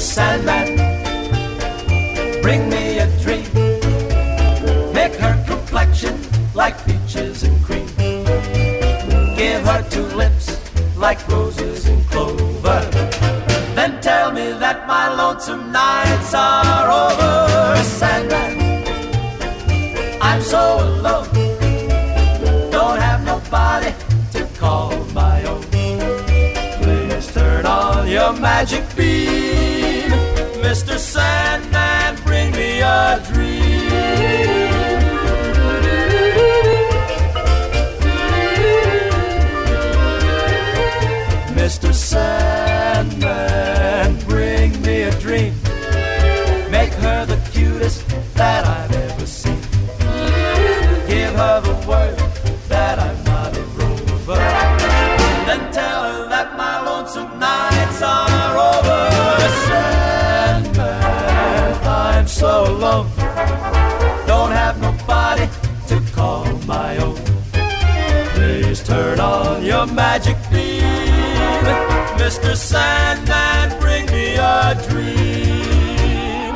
Sandman, bring me a dream. Make her complexion like peaches and cream. Give her two lips like roses and clover. Then tell me that my lonesome nights are over. Sandman, I'm so alone. Don't have nobody to call my own. Please turn on your magic beam. Mr. Sandman, bring me a dream. Mr. Sandman, bring me a dream. Make her the cutest that I've ever seen. Give her the word that I'm not a rover. Then tell her that my lonesome nights are over. Sandman, I'm so alone. Don't have nobody to call my own. Please turn on your magic beam. Mr. Sandman, bring me a dream.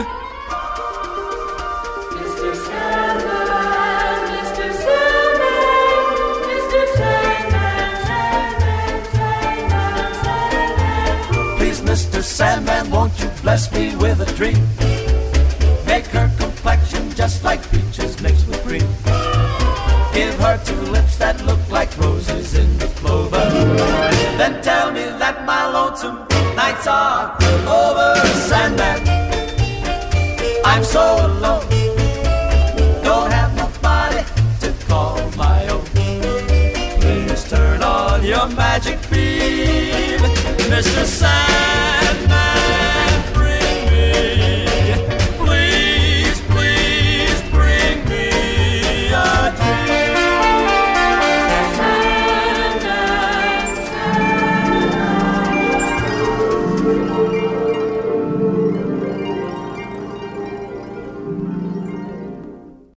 Mr. Sandman, Mr. Sandman, Mr. Sandman, Sandman, Sandman, Sandman. Please, Mr. Sandman, won't you bless me with a dream? Make her complexion just like peaches mixed with cream. Give her two lips that look like roses in the clover. Then tell me that my lonesome nights are over. Sandman, I'm so alone. Don't have nobody to call my own. Please turn on your magic beam, Mr. Sandman.